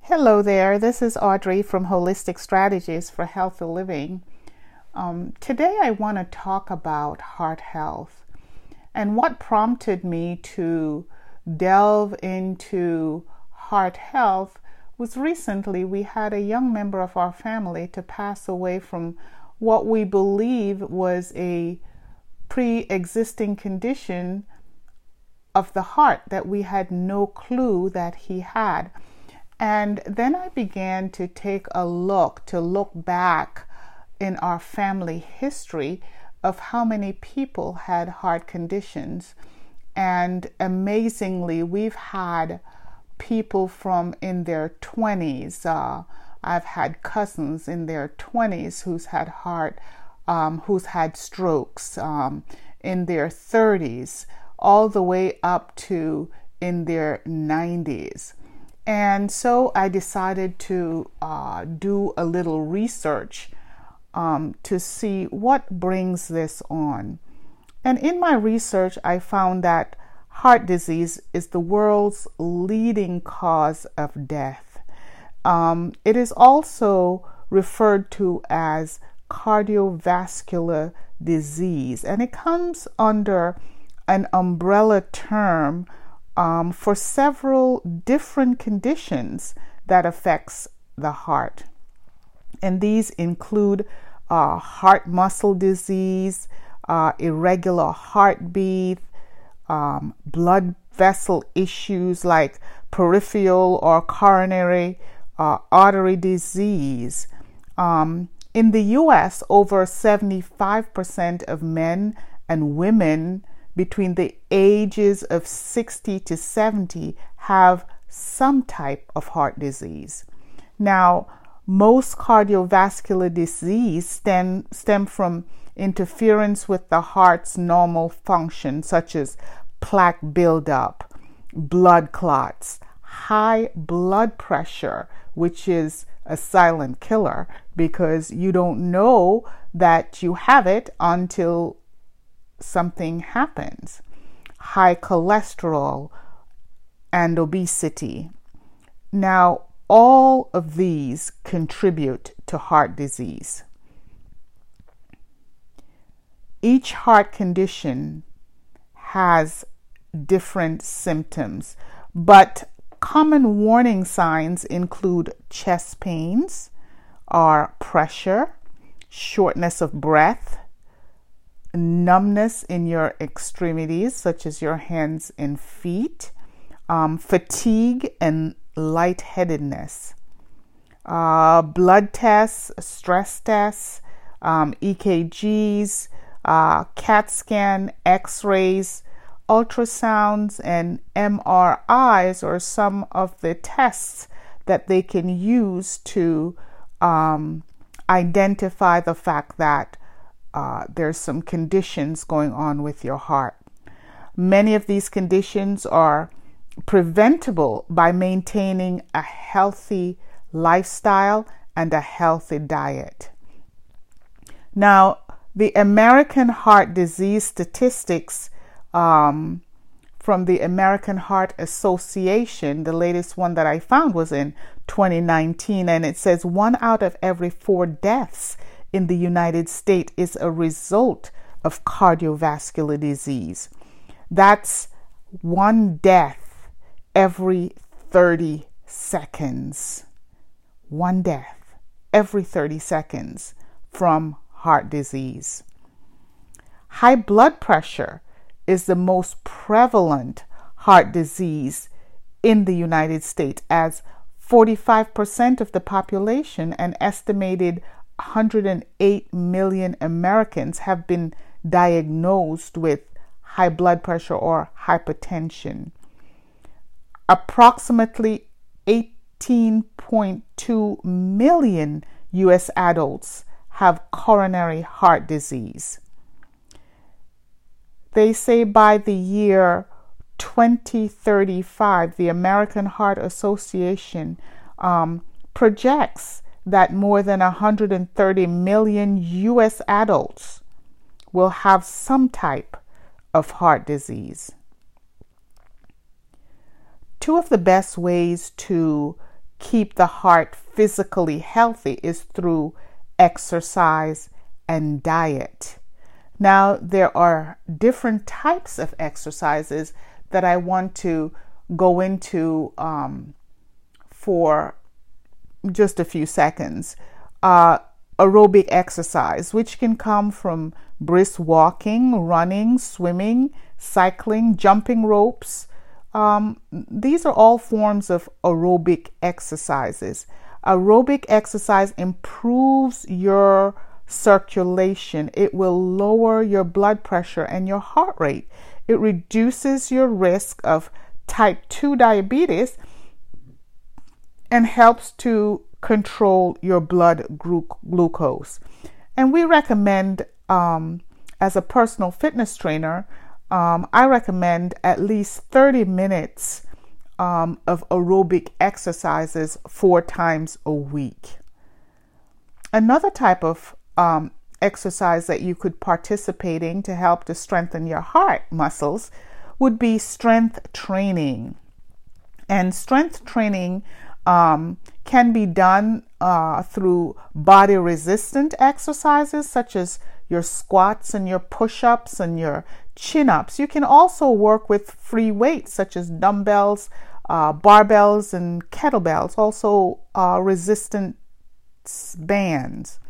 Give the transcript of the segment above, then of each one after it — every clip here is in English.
Hello there, this is Audrey from Holistic Strategies for Healthy Living. Today I want to talk about heart health, and what prompted me to delve into heart health was recently we had a young member of our family to pass away from what we believe was a pre-existing condition of the heart that we had no clue that he had. And then I began to look back in our family history of how many people had heart conditions. And amazingly, we've had people from in their 20s. I've had cousins in their 20s who's had strokes, in their 30s, all the way up to in their 90s. And so I decided to do a little research to see what brings this on. And in my research, I found that heart disease is the world's leading cause of death. It is also referred to as cardiovascular disease, and it comes under an umbrella term for several different conditions that affects the heart. And these include heart muscle disease, irregular heartbeat, blood vessel issues like peripheral or coronary artery disease. In the US, over 75% of men and women between the ages of 60 to 70 have some type of heart disease. Now, most cardiovascular disease stem from interference with the heart's normal function, such as plaque buildup, blood clots, high blood pressure, which is a silent killer because you don't know that you have it until something happens, high cholesterol, and obesity. Now, all of these contribute to heart disease. Each heart condition has different symptoms, but common warning signs include chest pains or pressure, shortness of breath, numbness in your extremities, such as your hands and feet, fatigue and lightheadedness. Blood tests, stress tests, EKGs, CAT scan, X-rays, ultrasounds, and MRIs are some of the tests that they can use to identify the fact that there's some conditions going on with your heart. Many of these conditions are preventable by maintaining a healthy lifestyle and a healthy diet. Now, the American Heart Disease statistics from the American Heart Association, the latest one that I found was in 2019, and it says 1 out of every 4 deaths in the United States is a result of cardiovascular disease. That's 1 death every 30 seconds. 1 death every 30 seconds from heart disease. High blood pressure is the most prevalent heart disease in the United States, as 45% of the population, an estimated 108 million Americans, have been diagnosed with high blood pressure or hypertension. Approximately 18.2 million U.S. adults have coronary heart disease. They say by the year 2035, the American Heart Association projects that more than 130 million U.S. adults will have some type of heart disease. Two of the best ways to keep the heart physically healthy is through exercise and diet. Now, there are different types of exercises that I want to go into for just a few seconds. Aerobic exercise, which can come from brisk walking, running, swimming, cycling, jumping ropes. These are all forms of aerobic exercises. Aerobic exercise improves your circulation. It will lower your blood pressure and your heart rate. It reduces your risk of type 2 diabetes and helps to control your blood glucose. And we recommend, as a personal fitness trainer, I recommend at least 30 minutes of aerobic exercises 4 times a week. Another type of exercise that you could participate in to help to strengthen your heart muscles would be strength training. And strength training can be done through body resistant exercises such as your squats and your push-ups and your chin-ups. You can also work with free weights such as dumbbells, barbells, and kettlebells, also resistance bands.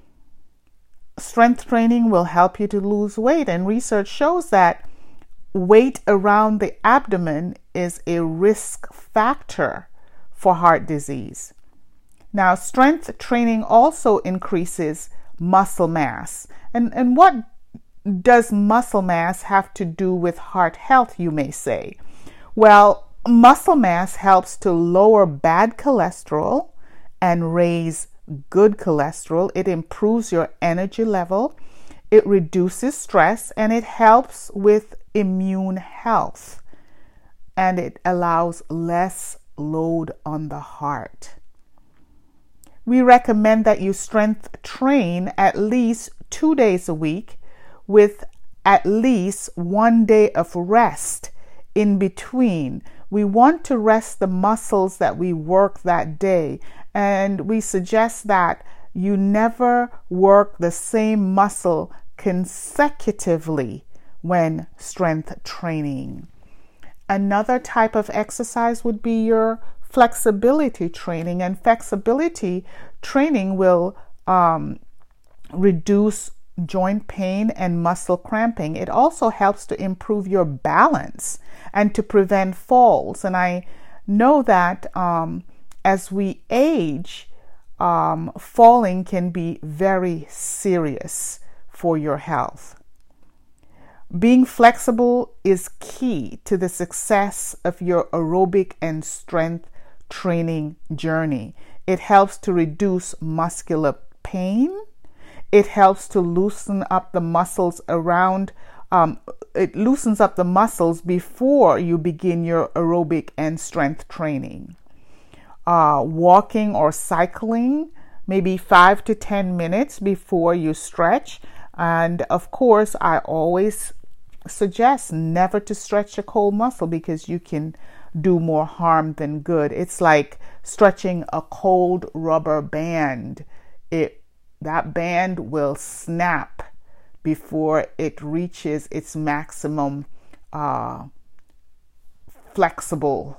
Strength training will help you to lose weight, and research shows that weight around the abdomen is a risk factor for heart disease. Now, strength training also increases muscle mass. And what does muscle mass have to do with heart health, you may say? Well, muscle mass helps to lower bad cholesterol and raise good cholesterol. It improves your energy level. It reduces stress, and it helps with immune health. And it allows less load on the heart. We recommend that you strength train at least 2 days a week with at least 1 day of rest in between. We want to rest the muscles that we work that day, and we suggest that you never work the same muscle consecutively when strength training. Another type of exercise would be your flexibility training, and flexibility training will reduce joint pain and muscle cramping. It also helps to improve your balance and to prevent falls. And I know that as we age, falling can be very serious for your health. Being flexible is key to the success of your aerobic and strength training journey. It helps to reduce muscular pain. It helps to loosen up the muscles around. It loosens up the muscles before you begin your aerobic and strength training. Walking or cycling, maybe 5 to 10 minutes before you stretch. And of course, I always suggest never to stretch a cold muscle because you can do more harm than good. It's like stretching a cold rubber band. That band will snap before it reaches its maximum flexible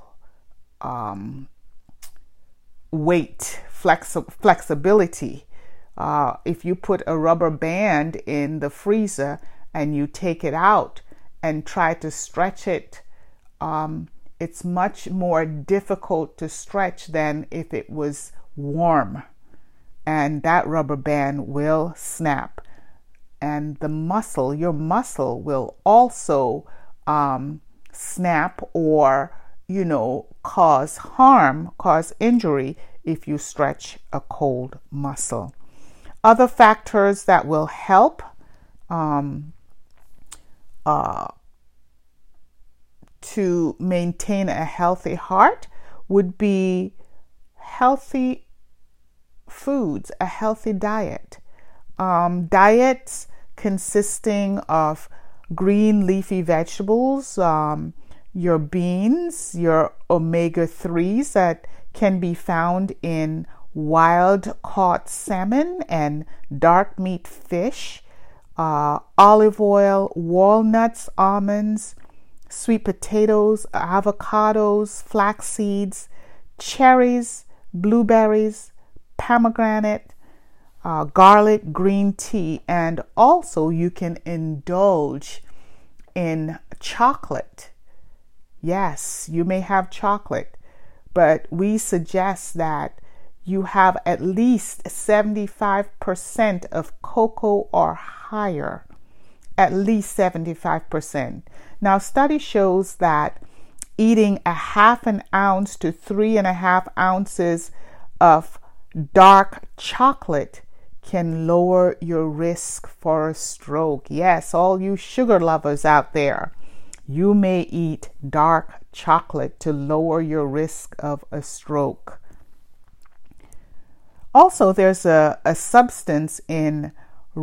weight, flexibility. If you put a rubber band in the freezer and you take it out and try to stretch it, it's much more difficult to stretch than if it was warm. And that rubber band will snap. And the muscle, your muscle will also snap or, cause harm, cause injury if you stretch a cold muscle. Other factors that will help to maintain a healthy heart would be healthy foods, a healthy diet. Diets consisting of green leafy vegetables, your beans, your omega-3s that can be found in wild caught salmon and dark meat fish, olive oil, walnuts, almonds, sweet potatoes, avocados, flax seeds, cherries, blueberries, pomegranate, garlic, green tea, and also you can indulge in chocolate. Yes, you may have chocolate, but we suggest that you have at least 75% of cocoa or higher. At least 75%. Now, study shows that eating a half an ounce to 3.5 ounces of dark chocolate can lower your risk for a stroke. Yes, all you sugar lovers out there, you may eat dark chocolate to lower your risk of a stroke. Also, there's a substance in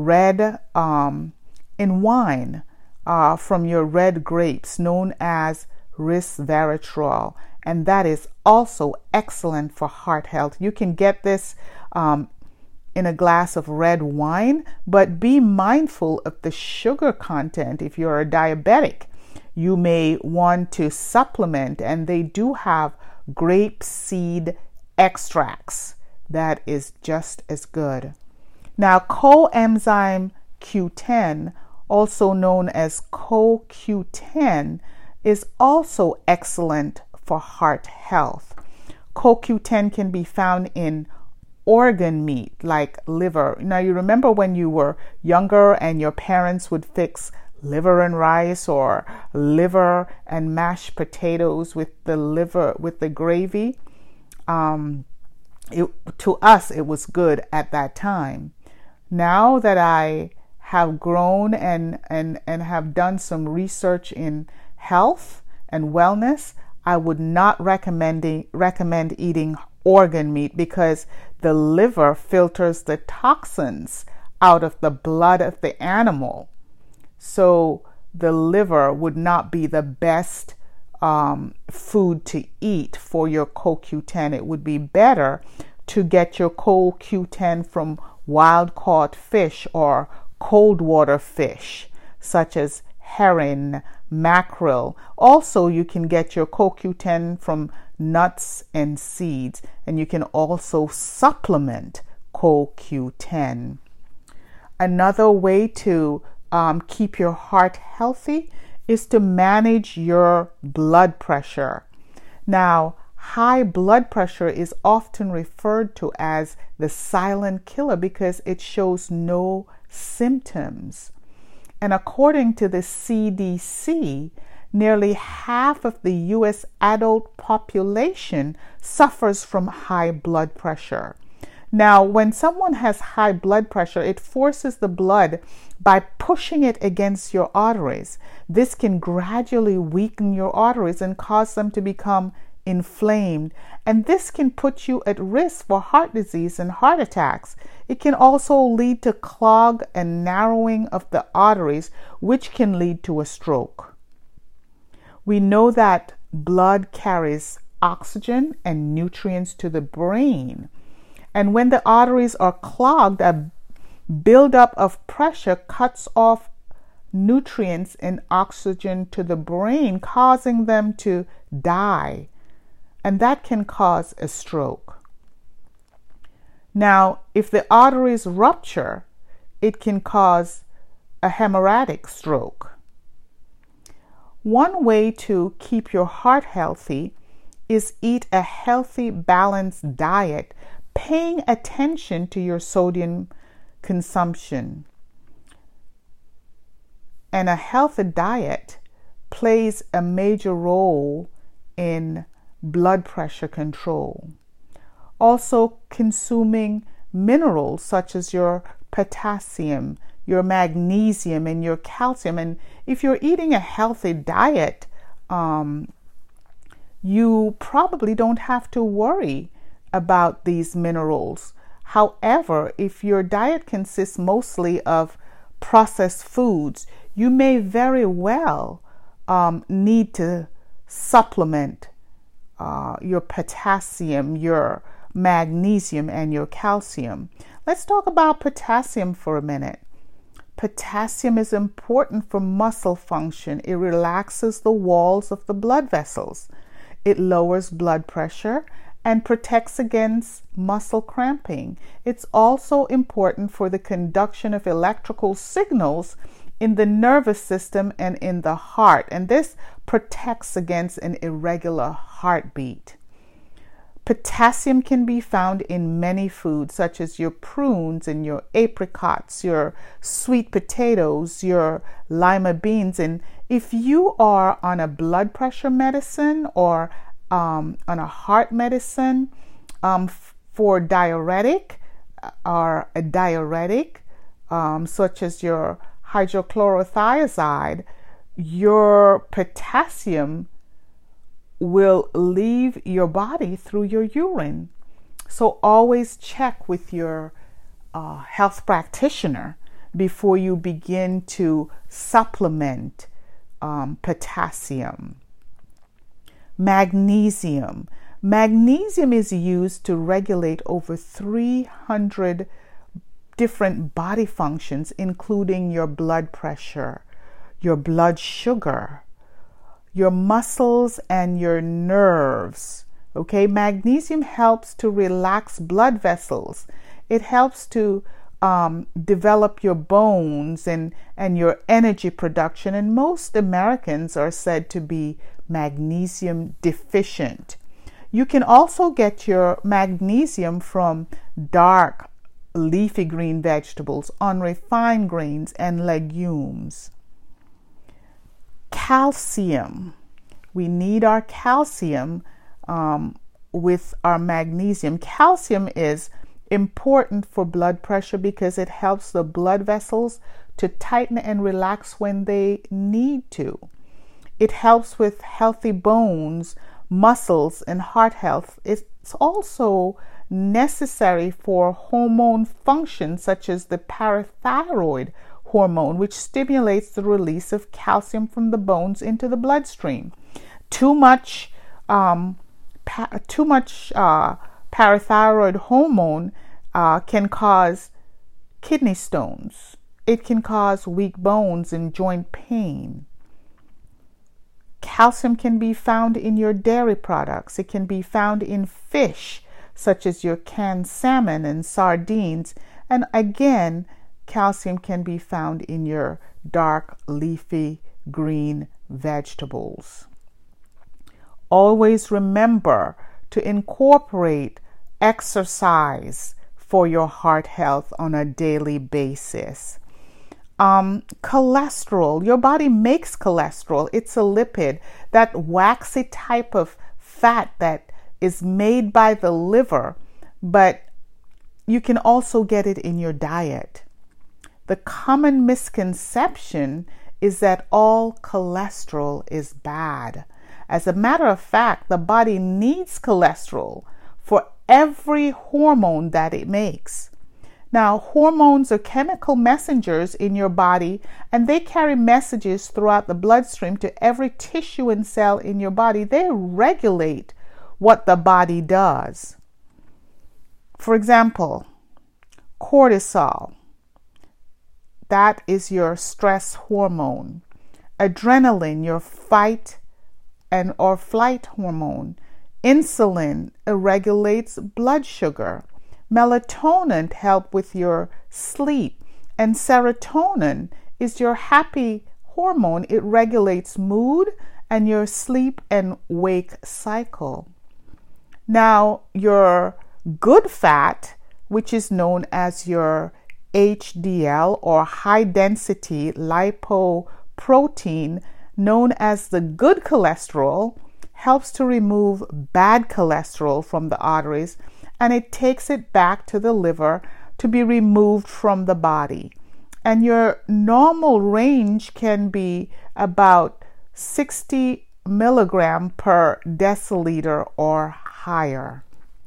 in wine from your red grapes known as resveratrol, and that is also excellent for heart health. You can get this in a glass of red wine, but be mindful of the sugar content. If you're a diabetic, you may want to supplement, and they do have grape seed extracts that is just as good. Now, coenzyme Q10, also known as CoQ10, is also excellent for heart health. CoQ10 can be found in organ meat like liver. Now, you remember when you were younger and your parents would fix liver and rice or liver and mashed potatoes with the gravy? To us, it was good at that time. Now that I have grown and have done some research in health and wellness, I would not recommend eating organ meat because the liver filters the toxins out of the blood of the animal. So the liver would not be the best food to eat for your CoQ10. It would be better to get your CoQ10 from wild caught fish or cold water fish, such as herring, mackerel. Also, you can get your CoQ10 from nuts and seeds, and you can also supplement CoQ10. Another way to keep your heart healthy is to manage your blood pressure. Now, high blood pressure is often referred to as the silent killer because it shows no symptoms. And according to the CDC, nearly half of the U.S. adult population suffers from high blood pressure. Now, when someone has high blood pressure, it forces the blood by pushing it against your arteries. This can gradually weaken your arteries and cause them to become inflamed, and this can put you at risk for heart disease and heart attacks. It can also lead to clog and narrowing of the arteries, which can lead to a stroke. We know that blood carries oxygen and nutrients to the brain, and when the arteries are clogged, a buildup of pressure cuts off nutrients and oxygen to the brain, causing them to die. And that can cause a stroke. Now, if the arteries rupture, it can cause a hemorrhagic stroke. One way to keep your heart healthy is eat a healthy, balanced diet, paying attention to your sodium consumption. And a healthy diet plays a major role in blood pressure control. Also, consuming minerals such as your potassium, your magnesium, and your calcium. And if you're eating a healthy diet, you probably don't have to worry about these minerals. However, if your diet consists mostly of processed foods, you may very well need to supplement your potassium, your magnesium, and your calcium. Let's talk about potassium for a minute. Potassium is important for muscle function. It relaxes the walls of the blood vessels. It lowers blood pressure and protects against muscle cramping. It's also important for the conduction of electrical signals in the nervous system and in the heart, and this protects against an irregular heartbeat. Potassium can be found in many foods, such as your prunes and your apricots, your sweet potatoes, your lima beans. And if you are on a blood pressure medicine or on a heart medicine for diuretic or a diuretic, such as your hydrochlorothiazide, your potassium will leave your body through your urine. So always check with your health practitioner before you begin to supplement potassium. Magnesium. Magnesium is used to regulate over 300 different body functions, including your blood pressure, your blood sugar, your muscles, and your nerves. Okay, magnesium helps to relax blood vessels. It helps to develop your bones and your energy production. And most Americans are said to be magnesium deficient. You can also get your magnesium from dark leafy green vegetables, unrefined grains, and legumes. Calcium. We need our calcium with our magnesium. Calcium is important for blood pressure because it helps the blood vessels to tighten and relax when they need to. It helps with healthy bones, muscles, and heart health. It's also necessary for hormone functions such as the parathyroid hormone, which stimulates the release of calcium from the bones into the bloodstream. Too much parathyroid hormone can cause kidney stones. It can cause weak bones and joint pain. Calcium can be found in your dairy products. It can be found in fish, such as your canned salmon and sardines. And again, calcium can be found in your dark leafy green vegetables. Always remember to incorporate exercise for your heart health on a daily basis. Cholesterol. Your body makes cholesterol. It's a lipid, that waxy type of fat that is made by the liver, but you can also get it in your diet. The common misconception is that all cholesterol is bad. As a matter of fact, the body needs cholesterol for every hormone that it makes. Now, hormones are chemical messengers in your body, and they carry messages throughout the bloodstream to every tissue and cell in your body. They regulate what the body does. For example, cortisol. That is your stress hormone. Adrenaline, your fight and or flight hormone. Insulin regulates blood sugar. Melatonin helps with your sleep. And serotonin is your happy hormone. It regulates mood and your sleep and wake cycle. Now, your good fat, which is known as your HDL or high density lipoprotein, known as the good cholesterol, helps to remove bad cholesterol from the arteries, and it takes it back to the liver to be removed from the body. And your normal range can be about 60 milligram per deciliter or higher.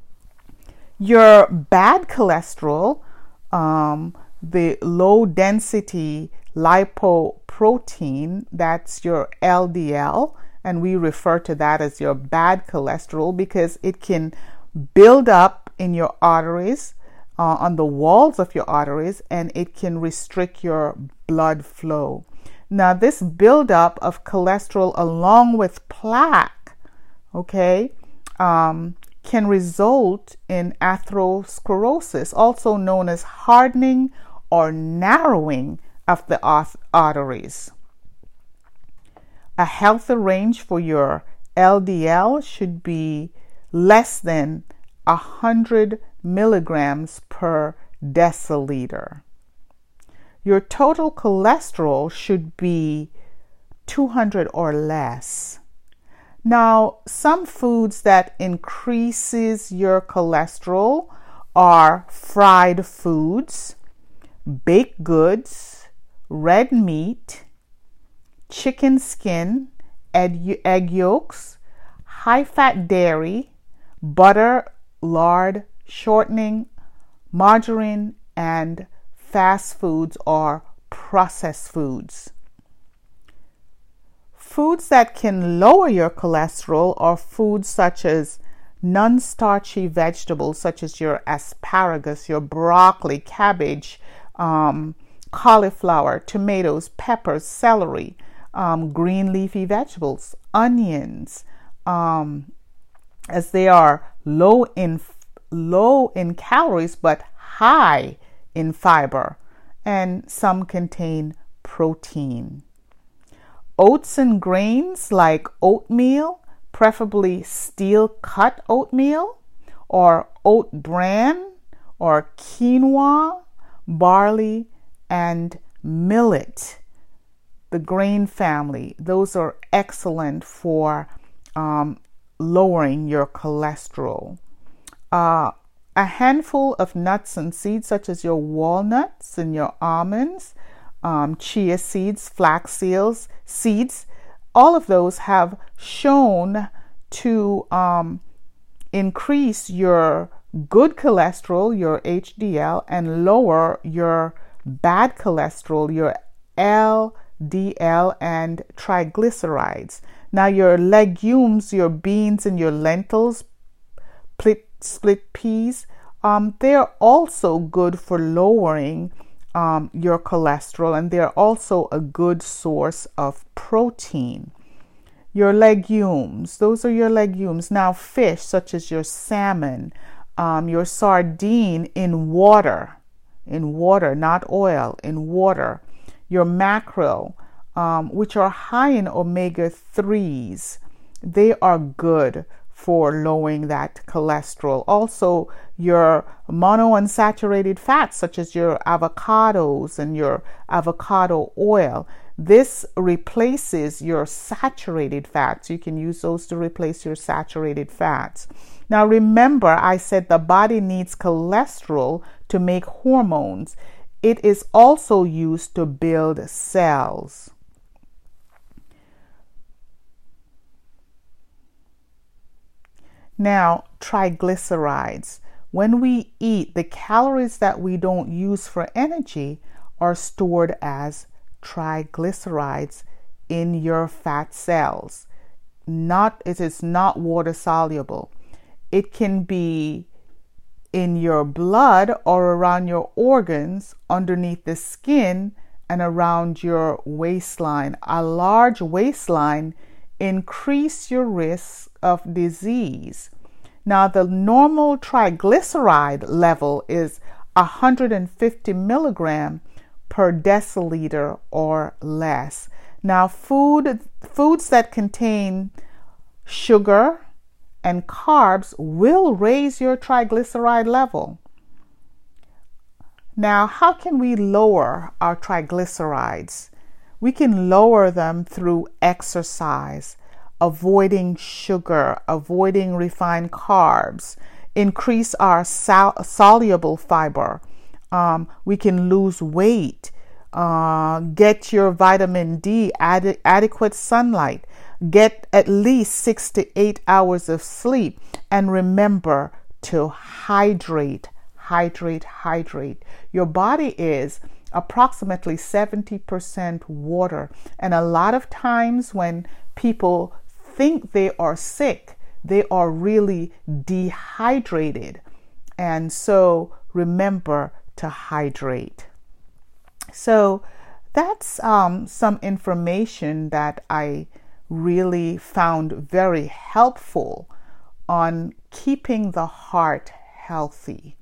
Your bad cholesterol, the low density lipoprotein, that's your LDL, and we refer to that as your bad cholesterol because it can build up in your arteries, on the walls of your arteries, and it can restrict your blood flow. Now, this buildup of cholesterol along with plaque, okay, can result in atherosclerosis, also known as hardening or narrowing of the arteries. A healthy range for your LDL should be less than 100 milligrams per deciliter. Your total cholesterol should be 200 or less. Now, some foods that increases your cholesterol are fried foods, baked goods, red meat, chicken skin, egg yolks, high-fat dairy, butter, lard, shortening, margarine, and fast foods or processed foods. Foods that can lower your cholesterol are foods such as non-starchy vegetables such as your asparagus, your broccoli, cabbage, cauliflower, tomatoes, peppers, celery, green leafy vegetables, onions, as they are low in calories but high in fiber, and some contain protein. Oats and grains like oatmeal, preferably steel cut oatmeal, or oat bran, or quinoa, barley, and millet, the grain family. Those are excellent for lowering your cholesterol. A handful of nuts and seeds such as your walnuts and your almonds, chia seeds, flax seeds, all of those have shown to increase your good cholesterol, your HDL, and lower your bad cholesterol, your LDL, and triglycerides. Now, your legumes, your beans and your lentils, split peas, they're also good for lowering your cholesterol, and they're also a good source of protein. Your legumes, those are your legumes. Now, fish such as your salmon, your sardine in water, not oil, in water. Your mackerel, which are high in omega-3s, they are good for lowering that cholesterol. Also, your monounsaturated fats, such as your avocados and your avocado oil, this replaces your saturated fats. You can use those to replace your saturated fats. Now, remember, I said the body needs cholesterol to make hormones. It is also used to build cells. Now, triglycerides. When we eat, the calories that we don't use for energy are stored as triglycerides in your fat cells. It is not water soluble. It can be in your blood or around your organs, underneath the skin, and around your waistline. A large waistline increase your risk of disease. Now, the normal triglyceride level is 150 milligram per deciliter or less. Now, foods that contain sugar and carbs will raise your triglyceride level. Now, how can we lower our triglycerides? We can lower them through exercise, avoiding sugar, avoiding refined carbs, increase our soluble fiber. We can lose weight, get your vitamin D, adequate sunlight, get at least 6 to 8 hours of sleep, and remember to hydrate. Your body is approximately 70% water, and a lot of times when people think they are sick, they are really dehydrated. And so remember to hydrate. So that's some information that I really found very helpful on keeping the heart healthy.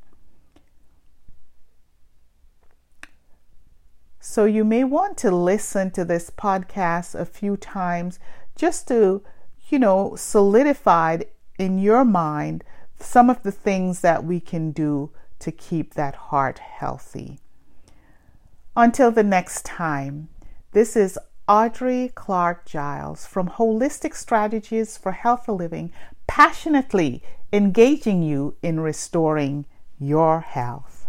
So you may want to listen to this podcast a few times just to, solidify in your mind some of the things that we can do to keep that heart healthy. Until the next time, this is Audrey Clark Giles from Holistic Strategies for Healthy Living, passionately engaging you in restoring your health.